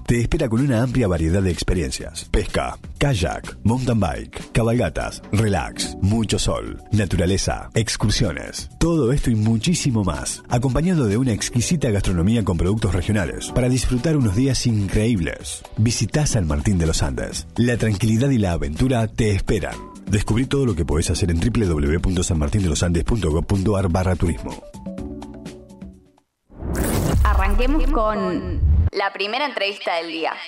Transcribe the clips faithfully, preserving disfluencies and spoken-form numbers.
te espera con una amplia variedad de experiencias. Pesca, kayak, mountain bike, cabalgatas, relax, mucho sol, naturaleza, excursiones. Todo esto y muchísimo más, acompañado de una exquisita gastronomía con productos regionales, para disfrutar unos días increíbles. Visitá San Martín de los Andes. La tranquilidad y la aventura te esperan. Descubrí todo lo que podés hacer en doble u doble u doble u punto san martín de los andes punto gob punto ar barra turismo. Arranquemos con la primera entrevista del día.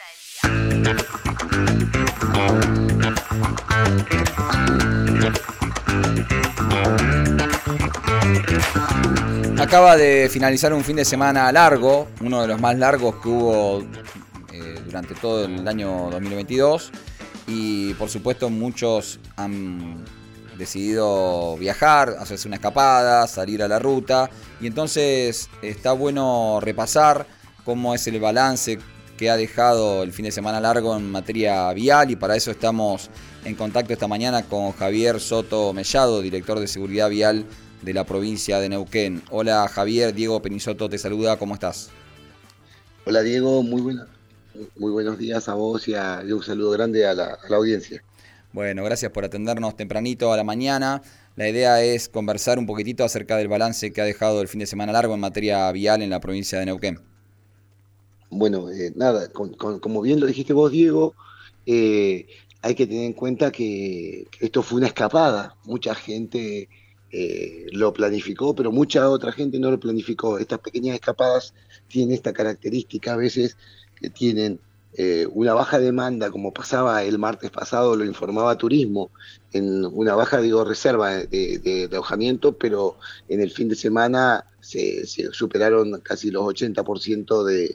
Acaba de finalizar un fin de semana largo, uno de los más largos que hubo eh, durante todo el año dos mil veintidós. Y por supuesto muchos han decidido viajar, hacerse una escapada, salir a la ruta. Y entonces está bueno repasar cómo es el balance que ha dejado el fin de semana largo en materia vial. Y para eso estamos en contacto esta mañana con Javier Soto Mellado, director de Seguridad Vial de la provincia de Neuquén. Hola Javier, Diego Penisoto te saluda, ¿cómo estás? Hola Diego, muy buena. Muy buenos días a vos y, a, y un saludo grande a la, a la audiencia. Bueno, gracias por atendernos tempranito a la mañana. La idea es conversar un poquitito acerca del balance que ha dejado el fin de semana largo en materia vial en la provincia de Neuquén. Bueno, eh, nada, con, con, como bien lo dijiste vos, Diego, eh, hay que tener en cuenta que, que esto fue una escapada. Mucha gente eh, lo planificó, pero mucha otra gente no lo planificó. Estas pequeñas escapadas tienen esta característica a veces que tienen eh, una baja demanda, como pasaba el martes pasado, lo informaba Turismo, en una baja, digo, reserva de, de, de alojamiento, pero en el fin de semana se, se superaron casi los ochenta por ciento de,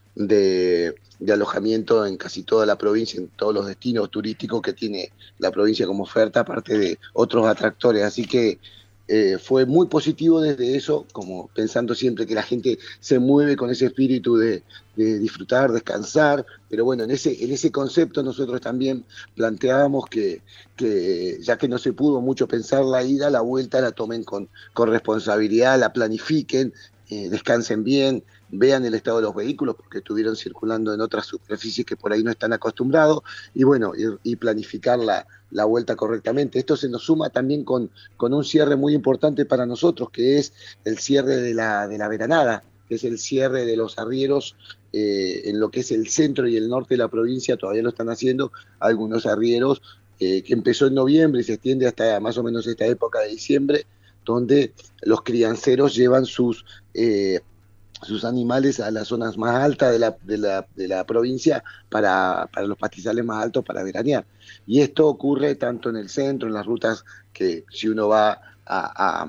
de, de alojamiento en casi toda la provincia, en todos los destinos turísticos que tiene la provincia como oferta, aparte de otros atractores. Así que Eh, fue muy positivo desde eso, como pensando siempre que la gente se mueve con ese espíritu de, de disfrutar, descansar, pero bueno, en ese, en ese concepto nosotros también planteábamos que, que ya que no se pudo mucho pensar la ida, la vuelta la tomen con, con responsabilidad, la planifiquen, eh, descansen bien, vean el estado de los vehículos porque estuvieron circulando en otras superficies que por ahí no están acostumbrados, y bueno, y, y planificar la, la vuelta correctamente. Esto se nos suma también con, con un cierre muy importante para nosotros, que es el cierre de la, de la veranada, que es el cierre de los arrieros eh, en lo que es el centro y el norte de la provincia. Todavía lo están haciendo algunos arrieros, eh, que empezó en noviembre y se extiende hasta más o menos esta época de diciembre, donde los crianceros llevan sus... Eh, sus animales a las zonas más altas de la, de la, de la provincia para, para los pastizales más altos para veranear. Y esto ocurre tanto en el centro, en las rutas que si uno va a, a,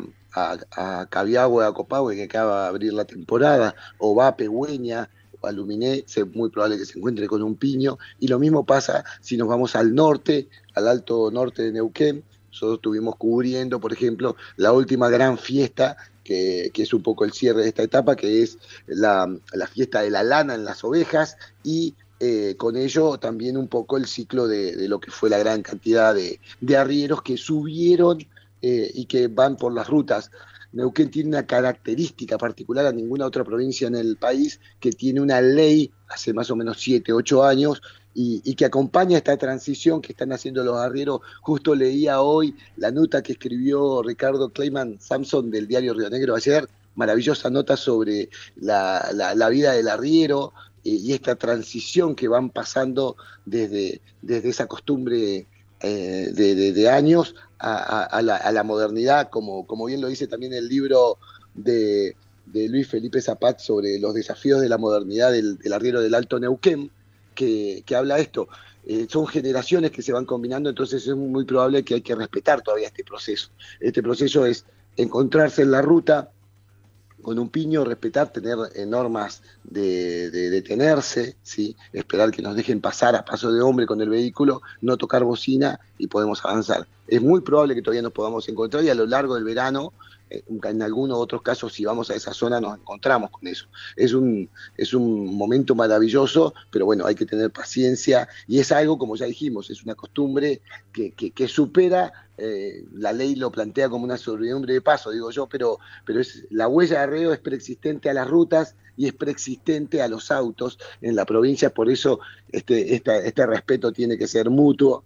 a, a Cabiagüe, a Copahue, que acaba de abrir la temporada, o va a Pegüeña o a Luminé, es muy probable que se encuentre con un piño. Y lo mismo pasa si nos vamos al norte, al alto norte de Neuquén. Nosotros estuvimos cubriendo, por ejemplo, la última gran fiesta, que, que es un poco el cierre de esta etapa, que es la, la fiesta de la lana en las ovejas, y eh, con ello también un poco el ciclo de, de lo que fue la gran cantidad de, de arrieros que subieron eh, y que van por las rutas. Neuquén tiene una característica particular a ninguna otra provincia en el país, que tiene una ley hace más o menos siete, ocho años, y, y que acompaña esta transición que están haciendo los arrieros. Justo leía hoy la nota que escribió Ricardo Kleiman Samson del diario Río Negro ayer, maravillosa nota sobre la, la, la vida del arriero eh, y esta transición que van pasando desde, desde esa costumbre eh, de, de, de años a, a, a, la, a la modernidad, como, como bien lo dice también el libro de, de Luis Felipe Zapat sobre los desafíos de la modernidad del, del arriero del Alto Neuquén, que, que habla esto. Eh, son generaciones que se van combinando, entonces es muy probable que hay que respetar todavía este proceso. Este proceso es encontrarse en la ruta con un piño, respetar, tener eh, normas de, de detenerse, ¿sí? Esperar que nos dejen pasar a paso de hombre con el vehículo, no tocar bocina y podemos avanzar. es muy probable que todavía nos podamos encontrar y a lo largo del verano, en algunos otros casos, si vamos a esa zona, nos encontramos con eso. Es un, es un momento maravilloso, pero bueno, hay que tener paciencia y es algo, como ya dijimos, es una costumbre que, que, que supera, eh, la ley lo plantea como una servidumbre de paso, digo yo, pero, pero es, la huella de arreo es preexistente a las rutas y es preexistente a los autos en la provincia, por eso este, esta, este respeto tiene que ser mutuo.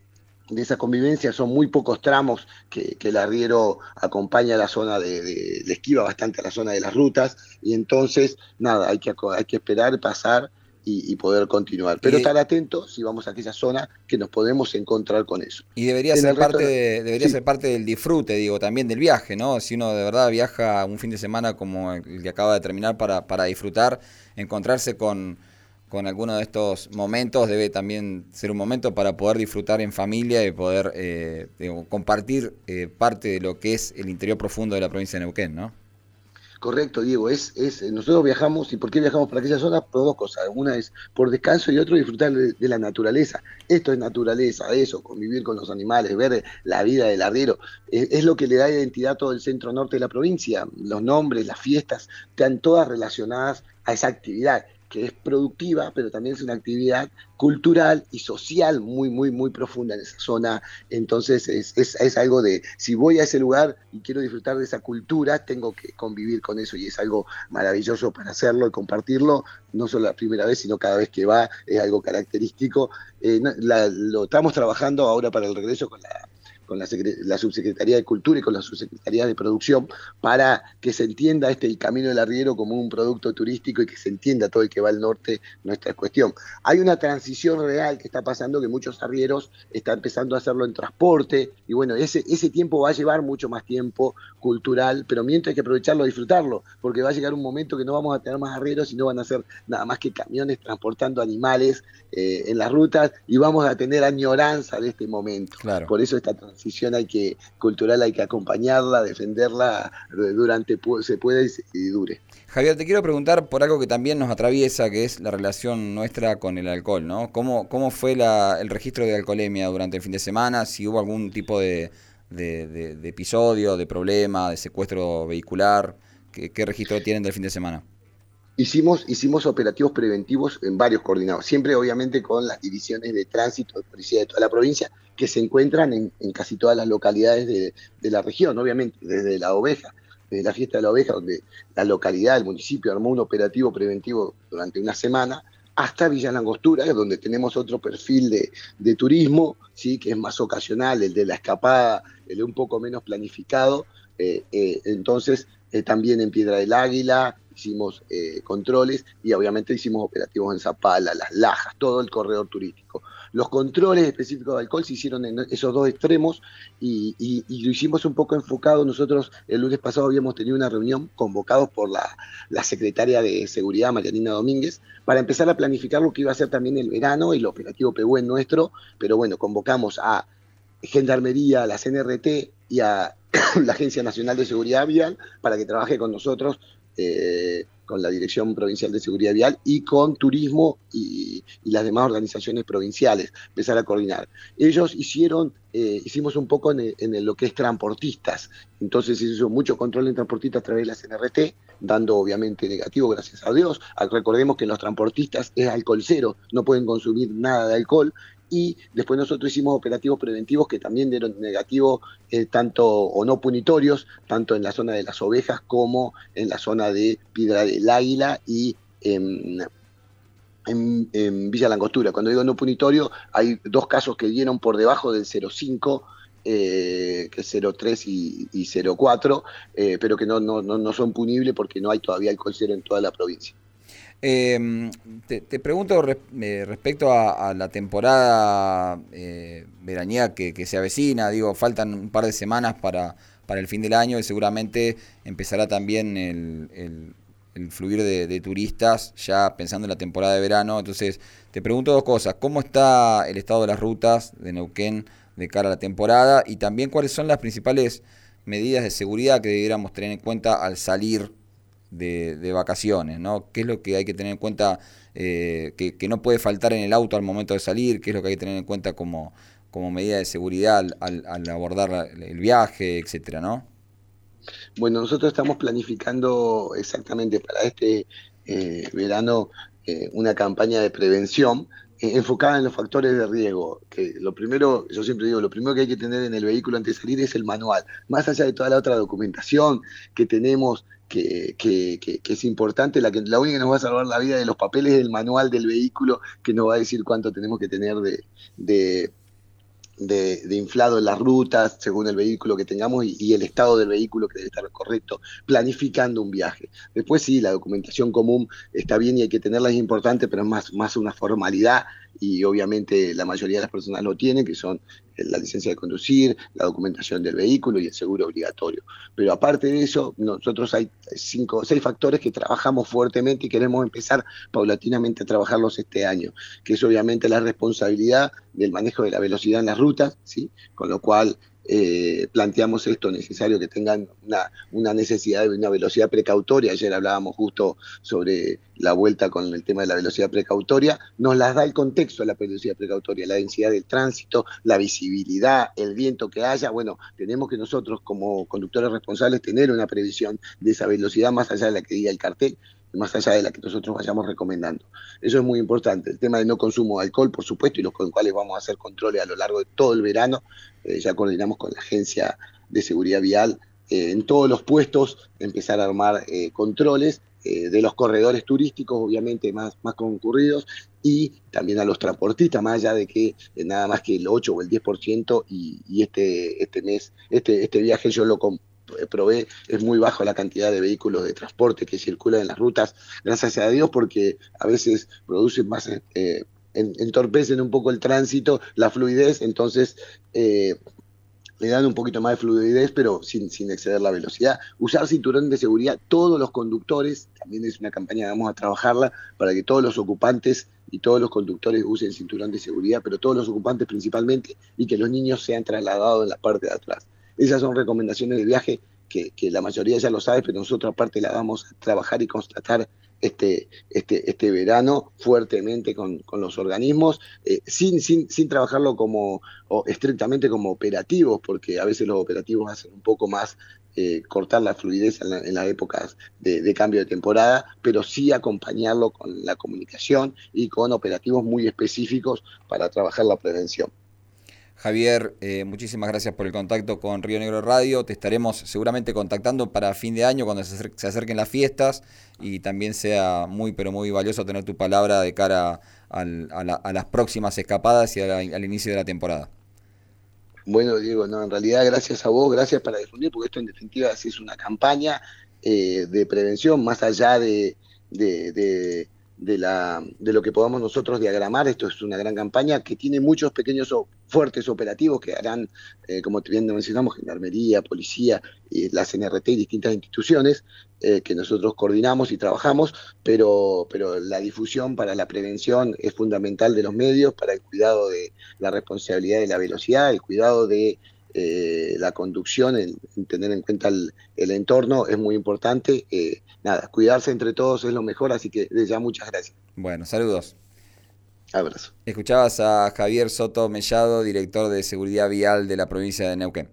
De esa convivencia son muy pocos tramos que, que el arriero acompaña a la zona de, de, le esquiva bastante a la zona de las rutas, y entonces, nada, hay que, hay que esperar, pasar y, y poder continuar. Pero y, estar atentos si vamos a aquella zona que nos podemos encontrar con eso. Y debería, en ser parte, de, debería sí. ser parte del disfrute, digo, también del viaje, ¿no? Si uno de verdad viaja un fin de semana como el que acaba de terminar para, para disfrutar, encontrarse con... con alguno de estos momentos debe también ser un momento para poder disfrutar en familia y poder eh, digo, compartir eh, parte de lo que es el interior profundo de la provincia de Neuquén, ¿no? Correcto, Diego. Es, es, nosotros viajamos, ¿y por qué viajamos para aquella zona? Por dos cosas. Una es por descanso y otro disfrutar de, de la naturaleza. Esto es naturaleza, eso, convivir con los animales, ver la vida del arriero. Es, es lo que le da identidad a todo el centro norte de la provincia. Los nombres, las fiestas, están todas relacionadas a esa actividad, que es productiva, pero también es una actividad cultural y social muy, muy, muy profunda en esa zona. Entonces es, es, es algo de, si voy a ese lugar y quiero disfrutar de esa cultura, tengo que convivir con eso, y es algo maravilloso para hacerlo y compartirlo, no solo la primera vez, sino cada vez que va, es algo característico. Eh, la, lo estamos trabajando ahora para el regreso con la con la, la Subsecretaría de Cultura y con la Subsecretaría de Producción, para que se entienda este el Camino del Arriero como un producto turístico y que se entienda todo el que va al norte nuestra cuestión. Hay una transición real que está pasando, que muchos arrieros están empezando a hacerlo en transporte, y bueno, ese, ese tiempo va a llevar mucho más tiempo cultural, pero mientras hay que aprovecharlo, disfrutarlo, porque va a llegar un momento que no vamos a tener más arrieros y no van a ser nada más que camiones transportando animales eh, en las rutas, y vamos a tener añoranza de este momento. Claro. Por eso esta transición hay que, cultural hay que acompañarla, defenderla durante se puede y dure. Javier, te quiero preguntar por algo que también nos atraviesa, que es la relación nuestra con el alcohol, ¿no? ¿Cómo, cómo fue la, el registro de alcoholemia durante el fin de semana? Si hubo algún tipo de, de, de, de episodio, de problema, de secuestro vehicular, ¿qué, qué registro tienen del fin de semana? Hicimos, hicimos operativos preventivos en varios coordinados, siempre obviamente con las divisiones de tránsito de policía de toda la provincia, que se encuentran en, en casi todas las localidades de, de la región, obviamente, desde la oveja, desde la fiesta de la oveja, donde la localidad, el municipio armó un operativo preventivo durante una semana, hasta Villa Langostura, donde tenemos otro perfil de, de turismo, ¿sí? Que es más ocasional, el de la escapada, el de un poco menos planificado. Eh, eh, entonces, eh, también en Piedra del Águila hicimos eh, controles, y obviamente hicimos operativos en Zapala, Las Lajas, todo el corredor turístico. Los controles específicos de alcohol se hicieron en esos dos extremos, y, y, y lo hicimos un poco enfocado. Nosotros el lunes pasado habíamos tenido una reunión convocados por la, la secretaria de Seguridad, Marianina Domínguez, para empezar a planificar lo que iba a ser también el verano, y el operativo Pehuen nuestro, pero bueno, convocamos a Gendarmería, a la C N R T y a la Agencia Nacional de Seguridad Vial para que trabaje con nosotros, eh, con la Dirección Provincial de Seguridad Vial y con Turismo y, y las demás organizaciones provinciales, empezar a coordinar. Ellos hicieron, eh, hicimos un poco en, el, en el, lo que es transportistas, entonces se hizo mucho control en transportistas a través de la C N R T, dando obviamente negativo, gracias a Dios. Recordemos que los transportistas es alcohol cero, no pueden consumir nada de alcohol. Y después nosotros hicimos operativos preventivos que también dieron negativo, eh, tanto o no punitorios, tanto en la zona de las ovejas como en la zona de Piedra del Águila y en, en, en Villa Langostura. Cuando digo no punitorio, hay dos casos que dieron por debajo del cero coma cinco, eh, que es cero coma tres y, y cero coma cuatro, eh, pero que no, no, no son punibles porque no hay todavía alcohol cero en toda la provincia. Eh, te, te pregunto res, eh, respecto a, a la temporada eh, veraniega que, que se avecina. Digo, faltan un par de semanas para, para el fin del año y seguramente empezará también el, el, el fluir de, de turistas ya pensando en la temporada de verano. Entonces te pregunto dos cosas: ¿cómo está el estado de las rutas de Neuquén de cara a la temporada? Y también, ¿cuáles son las principales medidas de seguridad que debiéramos tener en cuenta al salir De, de vacaciones, ¿no? ¿Qué es lo que hay que tener en cuenta, eh, que, que no puede faltar en el auto al momento de salir? ¿Qué es lo que hay que tener en cuenta como, como medida de seguridad al, al, al abordar el viaje, etcétera, ¿no? Bueno, nosotros estamos planificando exactamente para este eh, verano eh, una campaña de prevención eh, enfocada en los factores de riesgo. Que lo primero, yo siempre digo, lo primero que hay que tener en el vehículo antes de salir es el manual. Más allá de toda la otra documentación que tenemos, que, que, que, que es importante, la, que, la única que nos va a salvar la vida de los papeles es el manual del vehículo, que nos va a decir cuánto tenemos que tener de... de De, de inflado en las rutas, según el vehículo que tengamos y, y el estado del vehículo que debe estar correcto, planificando un viaje. Después sí, la documentación común está bien y hay que tenerla, es importante, pero es más, más una formalidad y obviamente la mayoría de las personas lo tienen, que son la licencia de conducir, la documentación del vehículo y el seguro obligatorio. Pero aparte de eso, nosotros hay cinco, seis factores que trabajamos fuertemente y queremos empezar paulatinamente a trabajarlos este año, que es obviamente la responsabilidad del manejo de la velocidad en las rutas, ¿sí? Con lo cual eh, planteamos esto necesario que tengan una, una necesidad de una velocidad precautoria. Ayer hablábamos justo sobre la vuelta con el tema de la velocidad precautoria. Nos las da el contexto de la velocidad precautoria, la densidad del tránsito, la visibilidad, el viento que haya. Bueno, tenemos que nosotros como conductores responsables tener una previsión de esa velocidad más allá de la que diga el cartel, más allá de la que nosotros vayamos recomendando. Eso es muy importante. El tema de no consumo de alcohol, por supuesto, y los con cuales vamos a hacer controles a lo largo de todo el verano. Eh, ya coordinamos con la Agencia de Seguridad Vial eh, en todos los puestos, empezar a armar eh, controles eh, de los corredores turísticos, obviamente más, más concurridos, y también a los transportistas, más allá de que eh, nada más que el ocho o el diez por ciento, y, y este, este mes, este, este viaje yo lo compré, probé, es muy bajo la cantidad de vehículos de transporte que circulan en las rutas, gracias a Dios, porque a veces producen más, eh, en, entorpecen un poco el tránsito, la fluidez, entonces eh, le dan un poquito más de fluidez, pero sin, sin exceder la velocidad. Usar cinturón de seguridad, todos los conductores, también es una campaña que vamos a trabajarla, para que todos los ocupantes y todos los conductores usen cinturón de seguridad, pero todos los ocupantes principalmente, y que los niños sean trasladados en la parte de atrás. Esas son recomendaciones de viaje que, que la mayoría ya lo sabe, pero nosotros aparte la vamos a trabajar y constatar este, este, este verano fuertemente con, con los organismos, eh, sin, sin, sin trabajarlo como o estrictamente como operativos, porque a veces los operativos hacen un poco más eh, cortar la fluidez en, la, en las épocas de, de cambio de temporada, pero sí acompañarlo con la comunicación y con operativos muy específicos para trabajar la prevención. Javier, eh, muchísimas gracias por el contacto con Río Negro Radio. Te estaremos seguramente contactando para fin de año cuando se, acer- se acerquen las fiestas, y también sea muy pero muy valioso tener tu palabra de cara al, a, la, a las próximas escapadas y a la, al inicio de la temporada. Bueno, Diego, no, en realidad gracias a vos, gracias para difundir, porque esto en definitiva sí es una campaña eh, de prevención, más allá de, de, de, de, la, de lo que podamos nosotros diagramar. Esto es una gran campaña que tiene muchos pequeños o fuertes operativos que harán, eh, como bien mencionamos, Gendarmería, Policía, y la C N R T y distintas instituciones eh, que nosotros coordinamos y trabajamos, pero, pero la difusión para la prevención es fundamental de los medios, para el cuidado de la responsabilidad de la velocidad, el cuidado de eh, la conducción, el, el tener en cuenta el, el entorno es muy importante. Eh, nada, cuidarse entre todos es lo mejor, así que desde ya muchas gracias. Bueno, saludos. Abrazo. Escuchabas a Javier Soto Mellado, director de Seguridad Vial de la provincia de Neuquén.